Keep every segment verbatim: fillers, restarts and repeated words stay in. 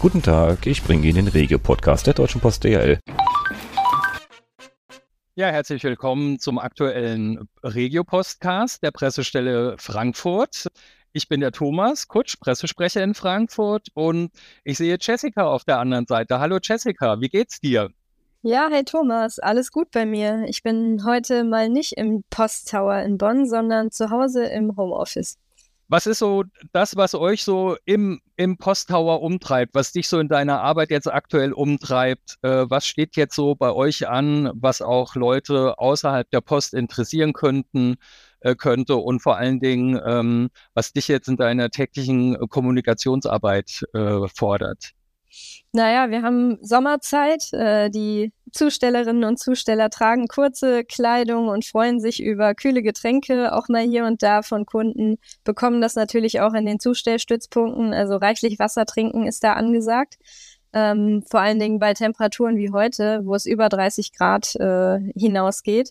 Guten Tag, ich bringe Ihnen den Regio-Podcast der Deutschen Post D H L. Ja, herzlich willkommen zum aktuellen Regio-Podcast der Pressestelle Frankfurt. Ich bin der Thomas Kutsch, Pressesprecher in Frankfurt, und ich sehe Jessica auf der anderen Seite. Hallo Jessica, wie geht's dir? Ja, hey Thomas, alles gut bei mir. Ich bin heute mal nicht im Posttower in Bonn, sondern zu Hause im Homeoffice. Was ist so das, was euch so im, im Posttower umtreibt, was dich so in deiner Arbeit jetzt aktuell umtreibt? Äh, was steht jetzt so bei euch an, was auch Leute außerhalb der Post interessieren könnten, äh, könnte und vor allen Dingen, ähm, was dich jetzt in deiner täglichen äh, Kommunikationsarbeit äh, fordert? Naja, wir haben Sommerzeit. Äh, die Zustellerinnen und Zusteller tragen kurze Kleidung und freuen sich über kühle Getränke, auch mal hier und da von Kunden, bekommen das natürlich auch in den Zustellstützpunkten. Also reichlich Wasser trinken ist da angesagt. Ähm, vor allen Dingen bei Temperaturen wie heute, wo es über dreißig Grad äh, hinausgeht.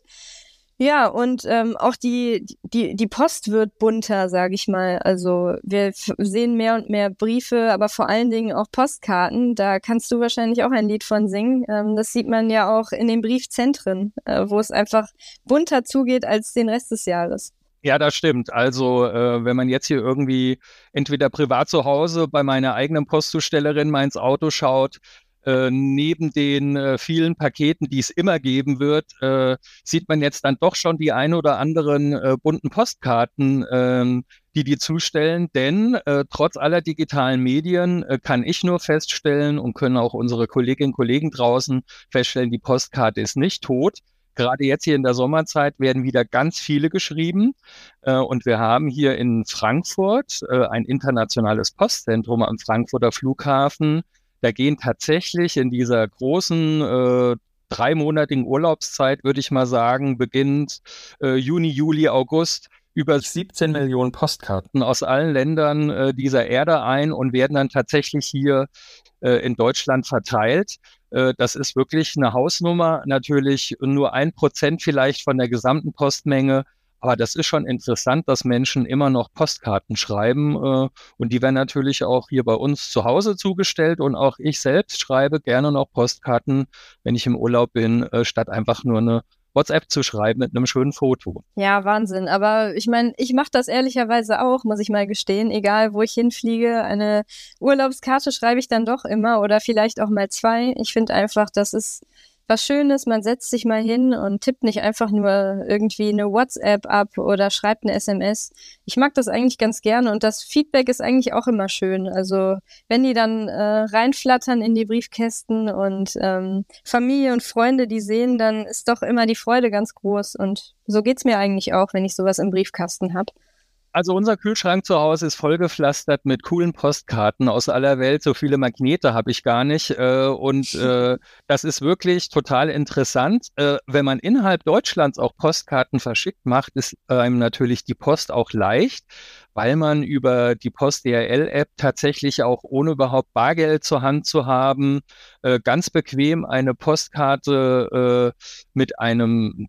Ja, und ähm, auch die, die, die Post wird bunter, sage ich mal. Also wir f- sehen mehr und mehr Briefe, aber vor allen Dingen auch Postkarten. Da kannst du wahrscheinlich auch ein Lied von singen. Ähm, das sieht man ja auch in den Briefzentren, äh, wo es einfach bunter zugeht als den Rest des Jahres. Ja, das stimmt. Also äh, wenn man jetzt hier irgendwie entweder privat zu Hause bei meiner eigenen Postzustellerin mal ins Auto schaut, äh, neben den äh, vielen Paketen, die es immer geben wird, äh, sieht man jetzt dann doch schon die ein oder anderen äh, bunten Postkarten, ähm, die die zustellen. Denn äh, trotz aller digitalen Medien äh, kann ich nur feststellen und können auch unsere Kolleginnen und Kollegen draußen feststellen, die Postkarte ist nicht tot. Gerade jetzt hier in der Sommerzeit werden wieder ganz viele geschrieben. Äh, und wir haben hier in Frankfurt äh, ein internationales Postzentrum am Frankfurter Flughafen. Da gehen tatsächlich in dieser großen äh, dreimonatigen Urlaubszeit, würde ich mal sagen, beginnt äh, Juni, Juli, August, über siebzehn Millionen Postkarten aus allen Ländern äh, dieser Erde ein und werden dann tatsächlich hier äh, in Deutschland verteilt. Äh, das ist wirklich eine Hausnummer, natürlich nur ein Prozent vielleicht von der gesamten Postmenge. Aber das ist schon interessant, dass Menschen immer noch Postkarten schreiben, äh, und die werden natürlich auch hier bei uns zu Hause zugestellt, und auch ich selbst schreibe gerne noch Postkarten, wenn ich im Urlaub bin, äh, statt einfach nur eine WhatsApp zu schreiben mit einem schönen Foto. Ja, Wahnsinn. Aber ich meine, ich mache das ehrlicherweise auch, muss ich mal gestehen. Egal, wo ich hinfliege, eine Urlaubskarte schreibe ich dann doch immer oder vielleicht auch mal zwei. Ich finde einfach, das ist was Schönes. Man setzt sich mal hin und tippt nicht einfach nur irgendwie eine WhatsApp ab oder schreibt eine S M S. Ich mag das eigentlich ganz gerne, und das Feedback ist eigentlich auch immer schön. Also wenn die dann äh, reinflattern in die Briefkästen und ähm, Familie und Freunde die sehen, dann ist doch immer die Freude ganz groß, und so geht's mir eigentlich auch, wenn ich sowas im Briefkasten habe. Also unser Kühlschrank zu Hause ist vollgepflastert mit coolen Postkarten aus aller Welt. So viele Magnete habe ich gar nicht. Äh, und äh, das ist wirklich total interessant. Äh, wenn man innerhalb Deutschlands auch Postkarten verschickt, macht es einem natürlich die Post auch leicht, weil man über die Post D H L-App tatsächlich auch, ohne überhaupt Bargeld zur Hand zu haben, äh, ganz bequem eine Postkarte äh, mit einem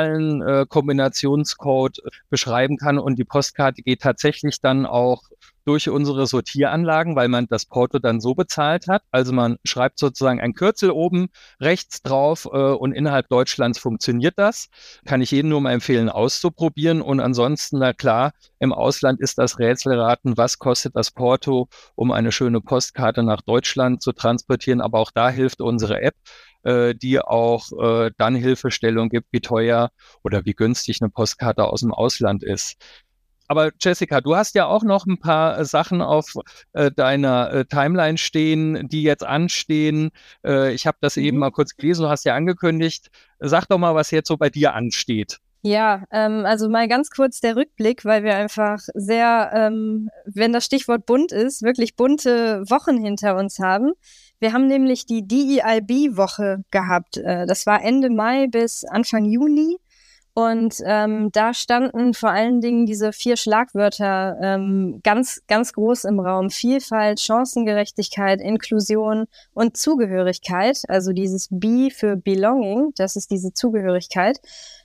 Zahlen-Kombinationscode äh, beschreiben kann, und die Postkarte die geht tatsächlich dann auch durch unsere Sortieranlagen, weil man das Porto dann so bezahlt hat. Also man schreibt sozusagen ein Kürzel oben rechts drauf, äh, und innerhalb Deutschlands funktioniert das. Kann ich jedem nur mal empfehlen, auszuprobieren. Und ansonsten, na klar, im Ausland ist das Rätselraten, was kostet das Porto, um eine schöne Postkarte nach Deutschland zu transportieren. Aber auch da hilft unsere App, äh, die auch äh, dann Hilfestellung gibt, wie teuer oder wie günstig eine Postkarte aus dem Ausland ist. Aber Jessica, du hast ja auch noch ein paar äh, Sachen auf äh, deiner äh, Timeline stehen, die jetzt anstehen. Äh, ich habe das mhm. eben mal kurz gelesen, du hast ja angekündigt. Sag doch mal, was jetzt so bei dir ansteht. Ja, ähm, also mal ganz kurz der Rückblick, weil wir einfach sehr, ähm, wenn das Stichwort bunt ist, wirklich bunte Wochen hinter uns haben. Wir haben nämlich die D E I B-Woche gehabt. Äh, das war Ende Mai bis Anfang Juni. Und ähm, da standen vor allen Dingen diese vier Schlagwörter ähm, ganz, ganz groß im Raum. Vielfalt, Chancengerechtigkeit, Inklusion und Zugehörigkeit. Also dieses B für Belonging, das ist diese Zugehörigkeit.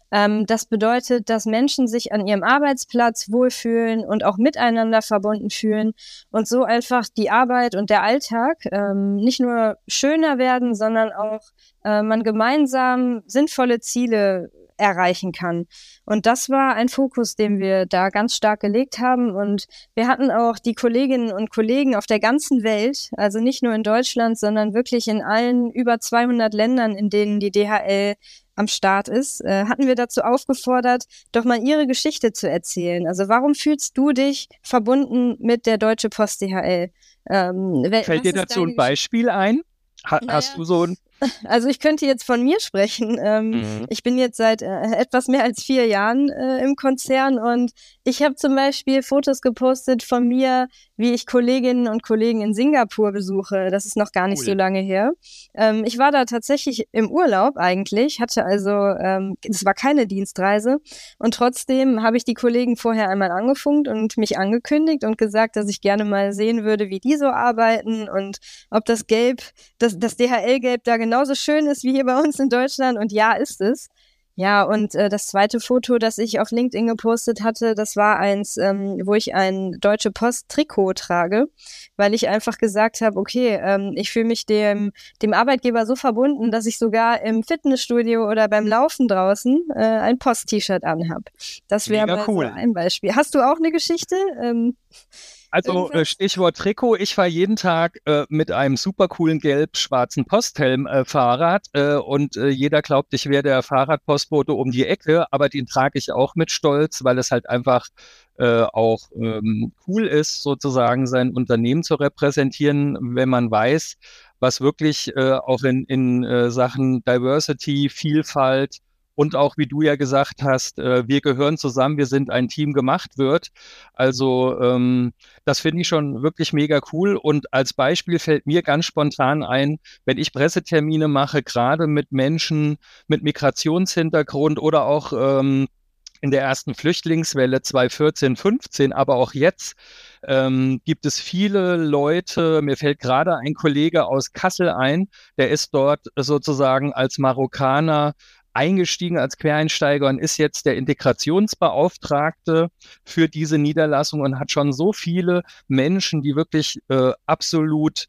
Ähm, das bedeutet, dass Menschen sich an ihrem Arbeitsplatz wohlfühlen und auch miteinander verbunden fühlen und so einfach die Arbeit und der Alltag ähm, nicht nur schöner werden, sondern auch äh, man gemeinsam sinnvolle Ziele erreichen kann. Und das war ein Fokus, den wir da ganz stark gelegt haben. Und wir hatten auch die Kolleginnen und Kollegen auf der ganzen Welt, also nicht nur in Deutschland, sondern wirklich in allen über zweihundert Ländern, in denen die D H L am Start ist, äh, hatten wir dazu aufgefordert, doch mal ihre Geschichte zu erzählen. Also warum fühlst du dich verbunden mit der Deutsche Post D H L? Ähm, Fällt dir dazu ein Beispiel ein? Ha- naja. Hast du so ein Also ich könnte jetzt von mir sprechen. Ähm, mhm. Ich bin jetzt seit äh, etwas mehr als vier Jahren äh, im Konzern und ich habe zum Beispiel Fotos gepostet von mir, wie ich Kolleginnen und Kollegen in Singapur besuche. Das ist noch gar nicht cool. So lange her. Ähm, ich war da tatsächlich im Urlaub eigentlich, hatte also, ähm, es war keine Dienstreise und trotzdem habe ich die Kollegen vorher einmal angefunkt und mich angekündigt und gesagt, dass ich gerne mal sehen würde, wie die so arbeiten und ob das Gelb, das, das D H L-Gelb da genauso schön ist wie hier bei uns in Deutschland und ja, ist es. Ja, und äh, das zweite Foto, das ich auf LinkedIn gepostet hatte, das war eins, ähm, wo ich ein Deutsche Post Trikot trage, weil ich einfach gesagt habe, okay, ähm, ich fühle mich dem dem Arbeitgeber so verbunden, dass ich sogar im Fitnessstudio oder beim Laufen draußen äh, ein Post-T-Shirt anhab. Das wäre mal cool. So ein Beispiel. Hast du auch eine Geschichte? Ähm, Also äh, Stichwort Trikot, ich fahre jeden Tag äh, mit einem super coolen gelb-schwarzen Posthelm äh, Fahrrad äh, und äh, jeder glaubt, ich wäre der Fahrradpostbote um die Ecke, aber den trage ich auch mit Stolz, weil es halt einfach äh, auch ähm, cool ist, sozusagen sein Unternehmen zu repräsentieren, wenn man weiß, was wirklich äh, auch in, in äh, Sachen Diversity, Vielfalt und auch, wie du ja gesagt hast, äh, wir gehören zusammen, wir sind ein Team gemacht wird. Also ähm, das finde ich schon wirklich mega cool. Und als Beispiel fällt mir ganz spontan ein, wenn ich Pressetermine mache, gerade mit Menschen mit Migrationshintergrund oder auch ähm, in der ersten Flüchtlingswelle zweitausendvierzehn, fünfzehn, aber auch jetzt ähm, gibt es viele Leute, mir fällt gerade ein Kollege aus Kassel ein, der ist dort sozusagen als Marokkaner eingestiegen als Quereinsteiger und ist jetzt der Integrationsbeauftragte für diese Niederlassung und hat schon so viele Menschen, die wirklich äh, absolut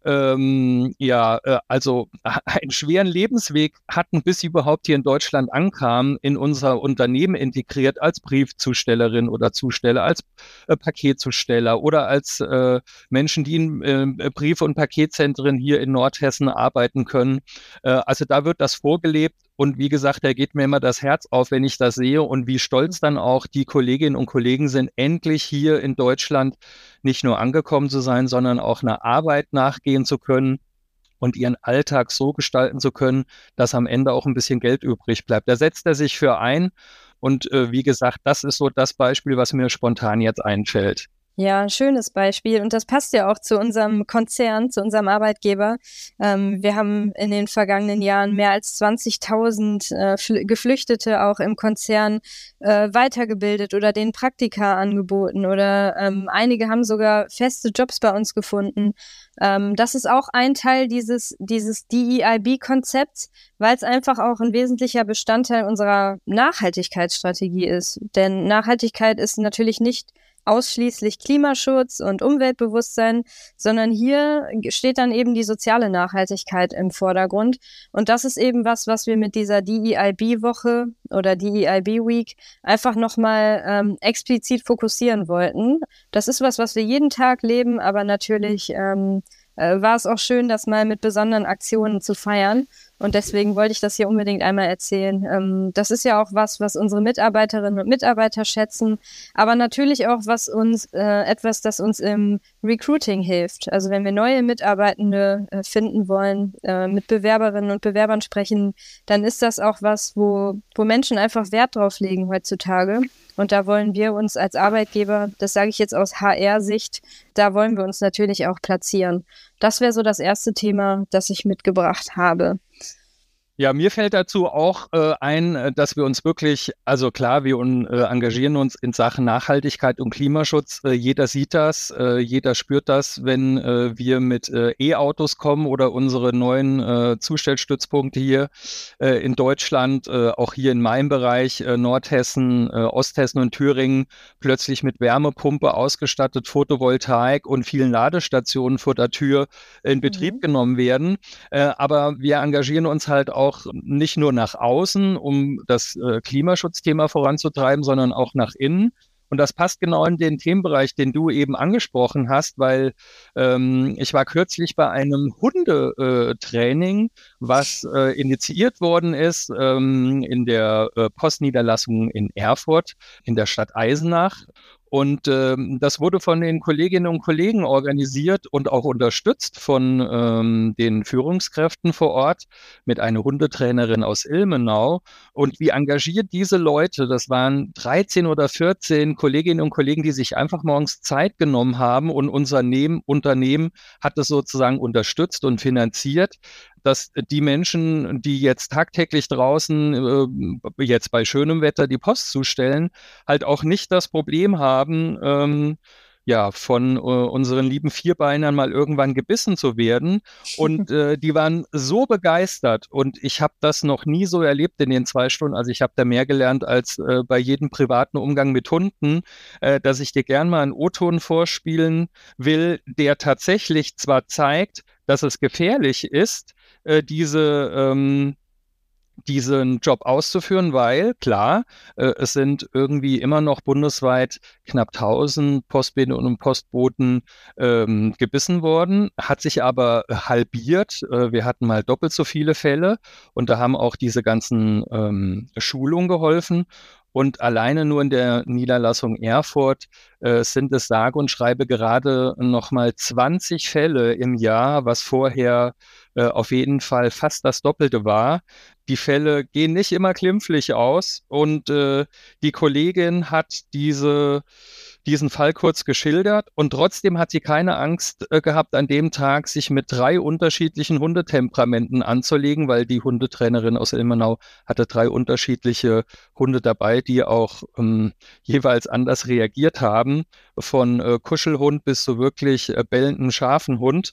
ähm, ja, äh, also einen schweren Lebensweg hatten, bis sie überhaupt hier in Deutschland ankamen, in unser Unternehmen integriert als Briefzustellerin oder Zusteller, als äh, Paketzusteller oder als äh, Menschen, die in äh, Brief- und Paketzentren hier in Nordhessen arbeiten können. Äh, also da wird das vorgelebt. Und wie gesagt, da geht mir immer das Herz auf, wenn ich das sehe und wie stolz dann auch die Kolleginnen und Kollegen sind, endlich hier in Deutschland nicht nur angekommen zu sein, sondern auch einer Arbeit nachgehen zu können und ihren Alltag so gestalten zu können, dass am Ende auch ein bisschen Geld übrig bleibt. Da setzt er sich für ein. Und äh, wie gesagt, das ist so das Beispiel, was mir spontan jetzt einfällt. Ja, ein schönes Beispiel und das passt ja auch zu unserem Konzern, zu unserem Arbeitgeber. Ähm, wir haben in den vergangenen Jahren mehr als zwanzigtausend äh, Geflüchtete auch im Konzern äh, weitergebildet oder denen Praktika angeboten oder ähm, einige haben sogar feste Jobs bei uns gefunden. Ähm, das ist auch ein Teil dieses, dieses D E I B-Konzepts, weil es einfach auch ein wesentlicher Bestandteil unserer Nachhaltigkeitsstrategie ist. Denn Nachhaltigkeit ist natürlich nicht ausschließlich Klimaschutz und Umweltbewusstsein, sondern hier steht dann eben die soziale Nachhaltigkeit im Vordergrund. Und das ist eben was, was wir mit dieser D E I B-Woche oder D E I B-Week einfach nochmal ähm, explizit fokussieren wollten. Das ist was, was wir jeden Tag leben, aber natürlich ähm, äh, war es auch schön, das mal mit besonderen Aktionen zu feiern. Und deswegen wollte ich das hier unbedingt einmal erzählen. Ähm, das ist ja auch was, was unsere Mitarbeiterinnen und Mitarbeiter schätzen, aber natürlich auch was uns äh, etwas, das uns im Recruiting hilft. Also wenn wir neue Mitarbeitende äh, finden wollen, äh, mit Bewerberinnen und Bewerbern sprechen, dann ist das auch was, wo, wo Menschen einfach Wert drauf legen heutzutage. Und da wollen wir uns als Arbeitgeber, das sage ich jetzt aus H R-Sicht, da wollen wir uns natürlich auch platzieren. Das wäre so das erste Thema, das ich mitgebracht habe. Ja, mir fällt dazu auch äh, ein, äh, dass wir uns wirklich, also klar, wir un, äh, engagieren uns in Sachen Nachhaltigkeit und Klimaschutz. Äh, jeder sieht das, äh, jeder spürt das, wenn äh, wir mit äh, E-Autos kommen oder unsere neuen äh, Zustellstützpunkte hier äh, in Deutschland, äh, auch hier in meinem Bereich, äh, Nordhessen, äh, Osthessen und Thüringen, plötzlich mit Wärmepumpe ausgestattet, Photovoltaik und vielen Ladestationen vor der Tür in Betrieb Mhm. genommen werden. Äh, aber wir engagieren uns halt auch nicht nur nach außen, um das äh, Klimaschutzthema voranzutreiben, sondern auch nach innen. Und das passt genau in den Themenbereich, den du eben angesprochen hast, weil ähm, ich war kürzlich bei einem Hundetraining, was äh, initiiert worden ist ähm, in der äh, Postniederlassung in Erfurt, in der Stadt Eisenach. Und ähm, das wurde von den Kolleginnen und Kollegen organisiert und auch unterstützt von ähm, den Führungskräften vor Ort mit einer Hundetrainerin aus Ilmenau. Und wie engagiert diese Leute, das waren dreizehn oder vierzehn Kolleginnen und Kollegen, die sich einfach morgens Zeit genommen haben und unser Nehm- Unternehmen hat es sozusagen unterstützt und finanziert, dass die Menschen, die jetzt tagtäglich draußen, äh, jetzt bei schönem Wetter die Post zustellen, halt auch nicht das Problem haben, ähm, ja, von äh, unseren lieben Vierbeinern mal irgendwann gebissen zu werden. Und äh, die waren so begeistert und ich habe das noch nie so erlebt in den zwei Stunden. Also ich habe da mehr gelernt als äh, bei jedem privaten Umgang mit Hunden, äh, dass ich dir gern mal einen O-Ton vorspielen will, der tatsächlich zwar zeigt, dass es gefährlich ist, äh, diese ähm, diesen Job auszuführen, weil klar, äh, es sind irgendwie immer noch bundesweit knapp tausend Postboten und Postboten ähm, gebissen worden, hat sich aber halbiert. Äh, wir hatten mal doppelt so viele Fälle und da haben auch diese ganzen ähm, Schulungen geholfen. Und alleine nur in der Niederlassung Erfurt äh, sind es sage und schreibe gerade noch mal zwanzig Fälle im Jahr, was vorher äh, auf jeden Fall fast das Doppelte war. Die Fälle gehen nicht immer glimpflich aus und äh, die Kollegin hat diese, diesen Fall kurz geschildert und trotzdem hat sie keine Angst äh, gehabt, an dem Tag sich mit drei unterschiedlichen Hundetemperamenten anzulegen, weil die Hundetrainerin aus Ilmenau hatte drei unterschiedliche Hunde dabei, die auch ähm, jeweils anders reagiert haben, von äh, Kuschelhund bis zu wirklich äh, bellenden, scharfen Hund.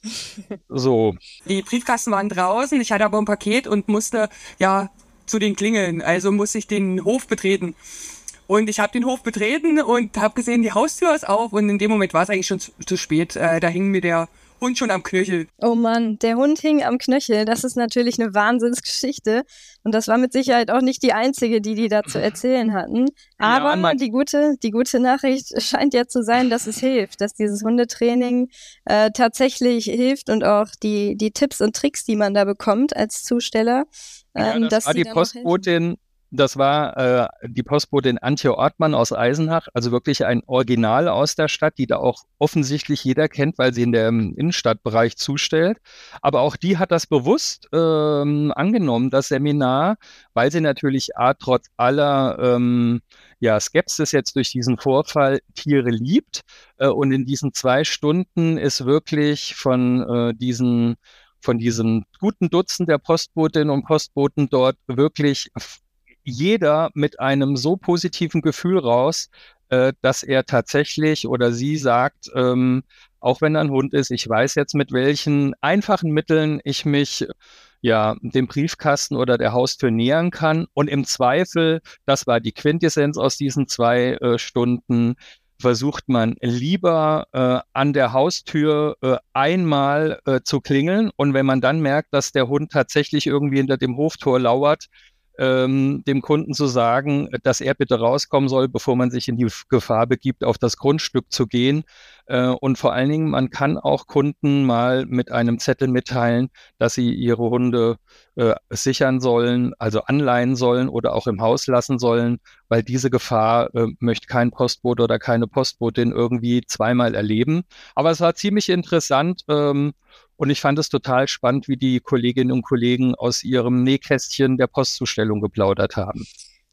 So. Die Briefkasten waren draußen, ich hatte aber ein Paket und musste ja zu den Klingeln, also musste ich den Hof betreten. Und ich habe den Hof betreten und habe gesehen, die Haustür ist auf und in dem Moment war es eigentlich schon zu, zu spät. Äh, da hing mir der Hund schon am Knöchel. Oh Mann, der Hund hing am Knöchel. Das ist natürlich eine Wahnsinnsgeschichte. Und das war mit Sicherheit auch nicht die einzige, die die da zu erzählen hatten. Aber Ja, die gute, die gute Nachricht scheint ja zu sein, dass es hilft, dass dieses Hundetraining äh, tatsächlich hilft und auch die, die Tipps und Tricks, die man da bekommt als Zusteller, ähm, ja, das dass war die die dann auch helfen. Postbotin. Das war äh, die Postbotin Antje Ortmann aus Eisenach, also wirklich ein Original aus der Stadt, die da auch offensichtlich jeder kennt, weil sie in dem Innenstadtbereich zustellt. Aber auch die hat das bewusst ähm, angenommen, das Seminar, weil sie natürlich A, trotz aller ähm, ja, Skepsis jetzt durch diesen Vorfall Tiere liebt. Äh, und in diesen zwei Stunden ist wirklich von äh, diesen von diesem guten Dutzend der Postbotinnen und Postboten dort wirklich jeder mit einem so positiven Gefühl raus, äh, dass er tatsächlich oder sie sagt, ähm, auch wenn er ein Hund ist, ich weiß jetzt, mit welchen einfachen Mitteln ich mich ja dem Briefkasten oder der Haustür nähern kann. Und im Zweifel, das war die Quintessenz aus diesen zwei äh, Stunden, versucht man lieber äh, an der Haustür äh, einmal äh, zu klingeln. Und wenn man dann merkt, dass der Hund tatsächlich irgendwie hinter dem Hoftor lauert, ähm, dem Kunden zu sagen, dass er bitte rauskommen soll, bevor man sich in die Gefahr begibt, auf das Grundstück zu gehen. Äh, und vor allen Dingen, man kann auch Kunden mal mit einem Zettel mitteilen, dass sie ihre Hunde äh, sichern sollen, also anleihen sollen oder auch im Haus lassen sollen, weil diese Gefahr äh, möchte kein Postbote oder keine Postbotin irgendwie zweimal erleben. Aber es war ziemlich interessant, ähm, und ich fand es total spannend, wie die Kolleginnen und Kollegen aus ihrem Nähkästchen der Postzustellung geplaudert haben.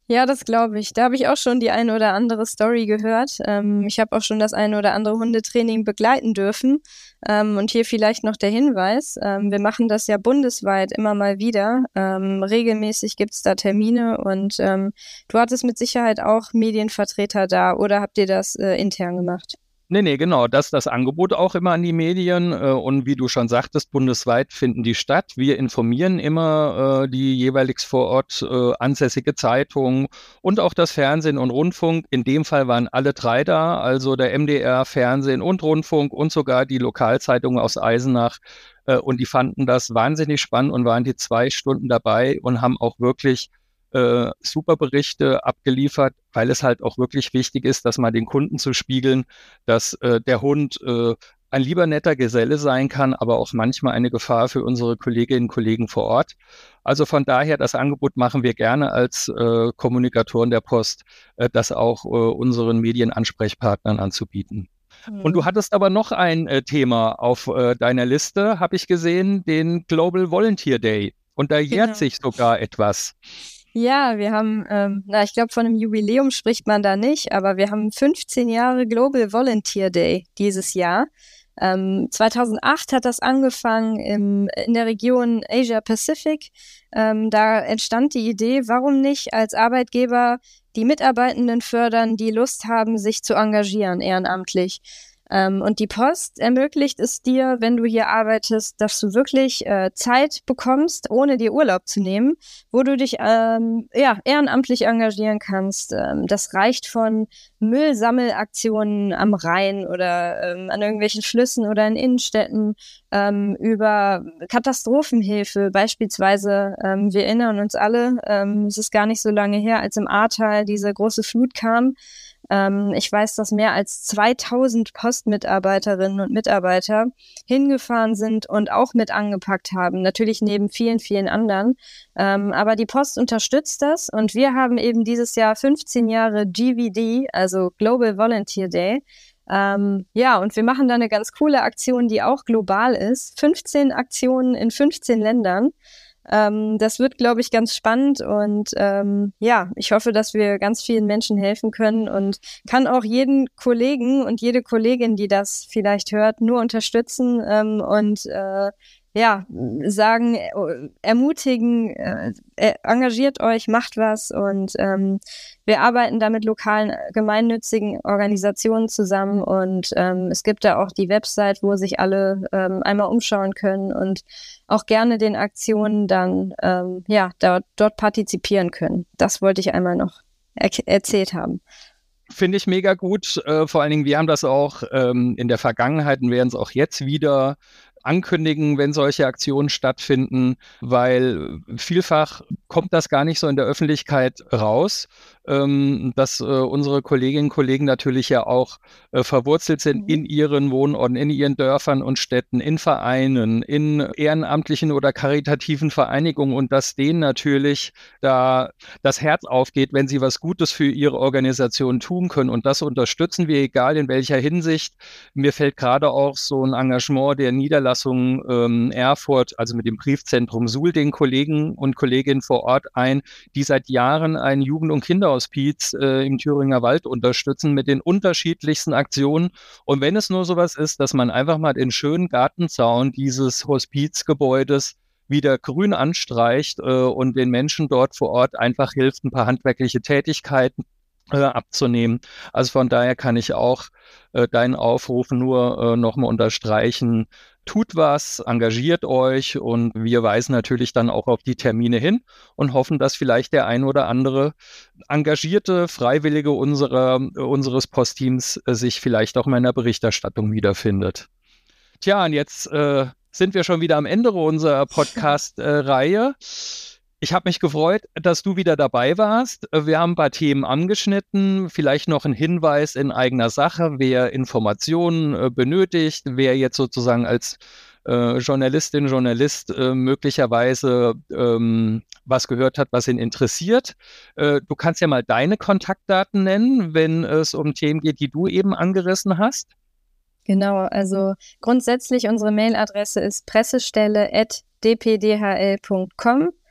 Ja, das glaube ich. Da habe ich auch schon die eine oder andere Story gehört. Ähm, ich habe auch schon das eine oder andere Hundetraining begleiten dürfen. Ähm, und hier vielleicht noch der Hinweis, ähm, wir machen das ja bundesweit immer mal wieder. Ähm, regelmäßig gibt's da Termine und ähm, du hattest mit Sicherheit auch Medienvertreter da oder habt ihr das äh, intern gemacht? Nee, nee, genau. Das ist das Angebot auch immer an die Medien. Äh, und wie du schon sagtest, bundesweit finden die statt. Wir informieren immer äh, die jeweilig vor Ort äh, ansässige Zeitung und auch das Fernsehen und Rundfunk. In dem Fall waren alle drei da, also der M D R, Fernsehen und Rundfunk und sogar die Lokalzeitung aus Eisenach. Äh, und die fanden das wahnsinnig spannend und waren die zwei Stunden dabei und haben auch wirklich Äh, super Berichte abgeliefert, weil es halt auch wirklich wichtig ist, dass man den Kunden zu spiegeln, dass äh, der Hund äh, ein lieber netter Geselle sein kann, aber auch manchmal eine Gefahr für unsere Kolleginnen und Kollegen vor Ort. Also von daher, das Angebot machen wir gerne als äh, Kommunikatoren der Post, äh, das auch äh, unseren Medienansprechpartnern anzubieten. Mhm. Und du hattest aber noch ein äh, Thema auf äh, deiner Liste, habe ich gesehen, den Global Volunteer Day. Und da jährt genau. sich sogar etwas. Ja, wir haben, ähm, na, ich glaube, von einem Jubiläum spricht man da nicht, aber wir haben fünfzehn Jahre Global Volunteer Day dieses Jahr. Ähm, zweitausendacht hat das angefangen im, in der Region Asia Pacific. Ähm, da entstand die Idee, warum nicht als Arbeitgeber die Mitarbeitenden fördern, die Lust haben, sich zu engagieren, ehrenamtlich. Ähm, und die Post ermöglicht es dir, wenn du hier arbeitest, dass du wirklich äh, Zeit bekommst, ohne dir Urlaub zu nehmen, wo du dich ähm, ja, ehrenamtlich engagieren kannst. Ähm, das reicht von Müllsammelaktionen am Rhein oder ähm, an irgendwelchen Flüssen oder in Innenstädten ähm, über Katastrophenhilfe. Beispielsweise, ähm, wir erinnern uns alle, ähm, es ist gar nicht so lange her, als im Ahrtal diese große Flut kam. Ähm, ich weiß, dass mehr als zweitausend Postmitarbeiterinnen und Mitarbeiter hingefahren sind und auch mit angepackt haben. Natürlich neben vielen, vielen anderen. Ähm, aber die Post unterstützt das und wir haben eben dieses Jahr fünfzehn Jahre G V D, also Global Volunteer Day. Ähm, ja, und wir machen da eine ganz coole Aktion, die auch global ist. fünfzehn Aktionen in fünfzehn Ländern. Ähm, das wird, glaube ich, ganz spannend und ähm, ja, ich hoffe, dass wir ganz vielen Menschen helfen können und kann auch jeden Kollegen und jede Kollegin, die das vielleicht hört, nur unterstützen ähm, und äh, ja, sagen, äh, ermutigen, äh, engagiert euch, macht was und ähm, wir arbeiten da mit lokalen gemeinnützigen Organisationen zusammen und ähm, es gibt da auch die Website, wo sich alle ähm, einmal umschauen können und auch gerne den Aktionen dann ähm, ja dort, dort partizipieren können. Das wollte ich einmal noch er- erzählt haben. Finde ich mega gut. Äh, vor allen Dingen, wir haben das auch ähm, in der Vergangenheit und werden es auch jetzt wieder ankündigen, wenn solche Aktionen stattfinden, weil vielfach kommt das gar nicht so in der Öffentlichkeit raus, ähm, dass äh, unsere Kolleginnen und Kollegen natürlich ja auch äh, verwurzelt sind in ihren Wohnorten, in ihren Dörfern und Städten, in Vereinen, in ehrenamtlichen oder karitativen Vereinigungen und dass denen natürlich da das Herz aufgeht, wenn sie was Gutes für ihre Organisation tun können und das unterstützen wir, egal in welcher Hinsicht. Mir fällt gerade auch so ein Engagement der Niederlassung ähm, Erfurt, also mit dem Briefzentrum Suhl, den Kollegen und Kolleginnen vor Ort ein, die seit Jahren ein Jugend- und Kinderhospiz äh, im Thüringer Wald unterstützen mit den unterschiedlichsten Aktionen. Und wenn es nur sowas ist, dass man einfach mal den schönen Gartenzaun dieses Hospizgebäudes wieder grün anstreicht äh, und den Menschen dort vor Ort einfach hilft, ein paar handwerkliche Tätigkeiten äh, abzunehmen. Also von daher kann ich auch äh, deinen Aufruf nur äh, nochmal unterstreichen. Tut was, engagiert euch und wir weisen natürlich dann auch auf die Termine hin und hoffen, dass vielleicht der ein oder andere engagierte Freiwillige unserer, unseres Postteams äh, sich vielleicht auch in meiner Berichterstattung wiederfindet. Tja, und jetzt äh, sind wir schon wieder am Ende unserer Podcast-Reihe. Ich habe mich gefreut, dass du wieder dabei warst. Wir haben ein paar Themen angeschnitten, vielleicht noch ein Hinweis in eigener Sache, wer Informationen äh, benötigt, wer jetzt sozusagen als äh, Journalistin, Journalist äh, möglicherweise ähm, was gehört hat, was ihn interessiert. Äh, du kannst ja mal deine Kontaktdaten nennen, wenn es um Themen geht, die du eben angerissen hast. Genau, also grundsätzlich unsere Mailadresse ist pressestelle at d p d h l punkt com.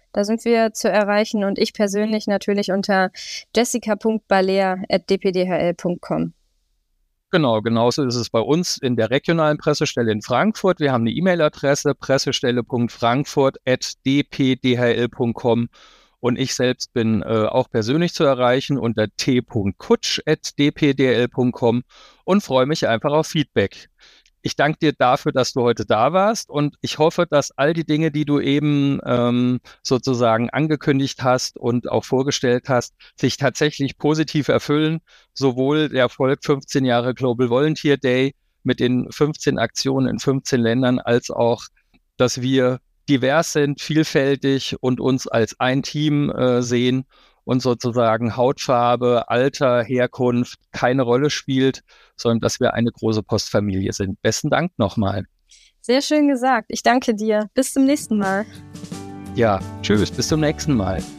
Da sind wir zu erreichen und ich persönlich natürlich unter jessica punkt baler at d p d h l punkt com. Genau, genauso ist es bei uns in der regionalen Pressestelle in Frankfurt. Wir haben eine E-Mail-Adresse pressestelle punkt frankfurt at d p d h l punkt com und ich selbst bin äh, auch persönlich zu erreichen unter t punkt kutsch at d p d h l punkt com und freue mich einfach auf Feedback. Ich danke dir dafür, dass du heute da warst und ich hoffe, dass all die Dinge, die du eben ähm, sozusagen angekündigt hast und auch vorgestellt hast, sich tatsächlich positiv erfüllen. Sowohl der Erfolg fünfzehn Jahre Global Volunteer Day mit den fünfzehn Aktionen in fünfzehn Ländern, als auch, dass wir divers sind, vielfältig und uns als ein Team äh, sehen und sozusagen Hautfarbe, Alter, Herkunft keine Rolle spielt, sondern dass wir eine große Postfamilie sind. Besten Dank nochmal. Sehr schön gesagt. Ich danke dir. Bis zum nächsten Mal. Ja, tschüss, bis zum nächsten Mal.